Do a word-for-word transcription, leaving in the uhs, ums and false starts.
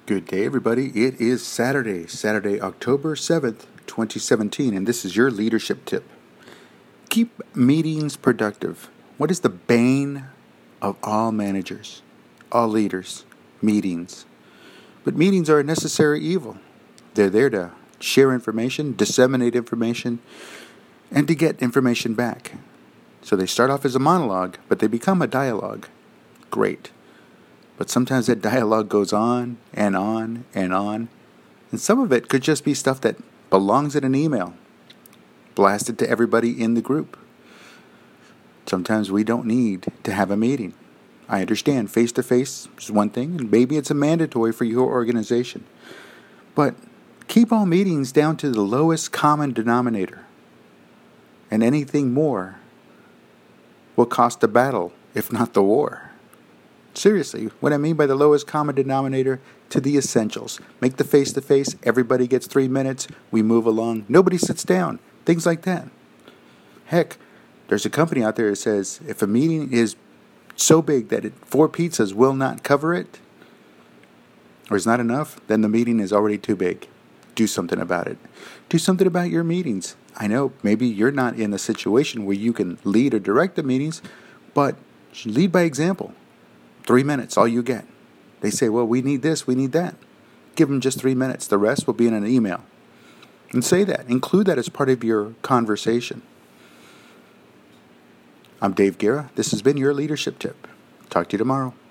Good day, everybody. It is Saturday, Saturday, October seventh, twenty seventeen, and this is your leadership tip. Keep meetings productive. What is the bane of all managers, all leaders? Meetings. But meetings are a necessary evil. They're there to share information, disseminate information, and to get information back. So they start off as a monologue, but they become a dialogue. Great. But sometimes that dialogue goes on and on and on. And some of it could just be stuff that belongs in an email, blasted to everybody in the group. Sometimes we don't need to have a meeting. I understand face-to-face is one thing, and maybe it's a mandatory for your organization. But keep all meetings down to the lowest common denominator. And anything more will cost the battle, if not the war. Seriously, what I mean by the lowest common denominator, to the essentials. Make the face-to-face, everybody gets three minutes, we move along, nobody sits down, things like that. Heck, there's a company out there that says if a meeting is so big that it, four pizzas will not cover it, or is not enough, then the meeting is already too big. Do something about it. Do something about your meetings. I know maybe you're not in a situation where you can lead or direct the meetings, but lead by example. Three minutes, all you get. They say, well, we need this, we need that. Give them just three minutes. The rest will be in an email. And say that. Include that as part of your conversation. I'm Dave Guerra. This has been your leadership tip. Talk to you tomorrow.